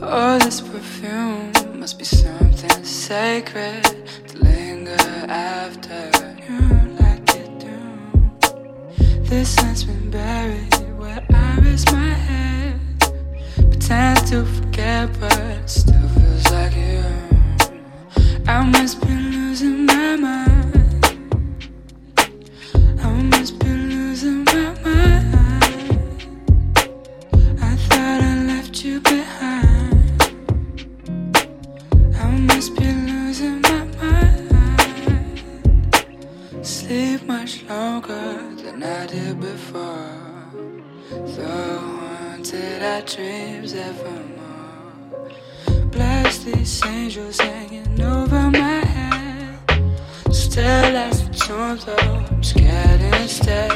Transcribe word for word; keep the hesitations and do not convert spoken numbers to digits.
Oh, this perfume must be something sacred to linger after you like it do. This scent's been buried where I rest my head. Pretend to forget, but it still feels like you. I must be losing my mind. I must be losing my mind. I thought I left you behind. I must be losing my mind. Sleep much longer than I did before. The haunted our dreams evermore. Bless these angels hanging over my head. Still as the tomb though, I'm scared instead.